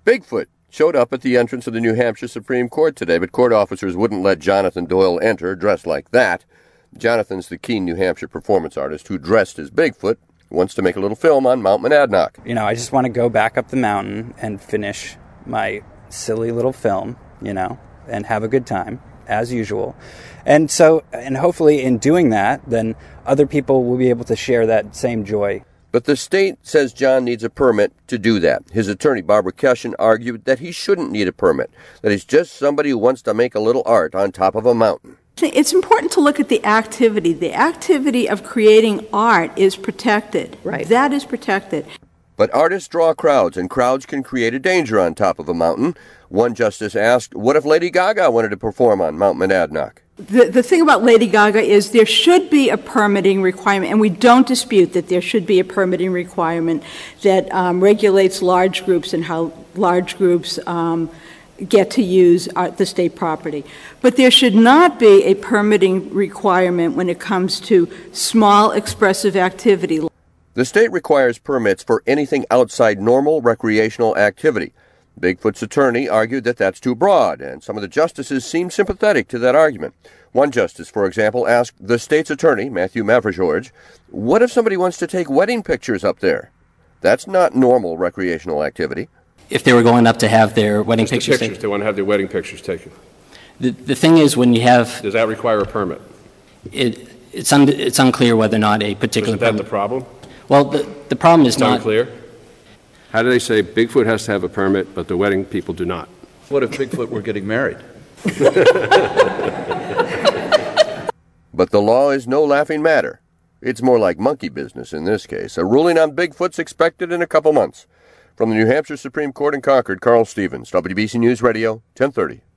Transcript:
Bigfoot showed up at the entrance of the New Hampshire Supreme Court today, but court officers wouldn't let Jonathan Doyle enter dressed like that. Jonathan's the keen New Hampshire performance artist who dressed as Bigfoot, wants to make a little film on Mount Monadnock. I just want to go back up the mountain and finish my silly little film, and have a good time, as usual. And hopefully in doing that, then other people will be able to share that same joy. But the state says John needs a permit to do that. His attorney, Barbara Keshen, argued that he shouldn't need a permit, that he's just somebody who wants to make a little art on top of a mountain. It's important to look at the activity. The activity of creating art is protected. Right. That is protected. But artists draw crowds, and crowds can create a danger on top of a mountain. One justice asked, what if Lady Gaga wanted to perform on Mount Monadnock? The thing about Lady Gaga is there should be a permitting requirement, and we don't dispute that there should be a permitting requirement that regulates large groups and how large groups get to use the state property. But there should not be a permitting requirement when it comes to small expressive activity. The state requires permits for anything outside normal recreational activity. Bigfoot's attorney argued that that's too broad, and some of the justices seemed sympathetic to that argument. One justice, for example, asked the state's attorney, Matthew Mavrojorge, what if somebody wants to take wedding pictures up there? That's not normal recreational activity. If they were going up to have their wedding pictures taken. They want to have their wedding pictures taken. The thing is, when you have... Does that require a permit? It's unclear whether or not a particular permit. Isn't that the problem? Well, the problem is not... Unclear? How do they say Bigfoot has to have a permit, but the wedding people do not? What if Bigfoot were getting married? But the law is no laughing matter. It's more like monkey business in this case. A ruling on Bigfoot's expected in a couple months. From the New Hampshire Supreme Court in Concord, Carl Stevens, WBC News Radio, 1030.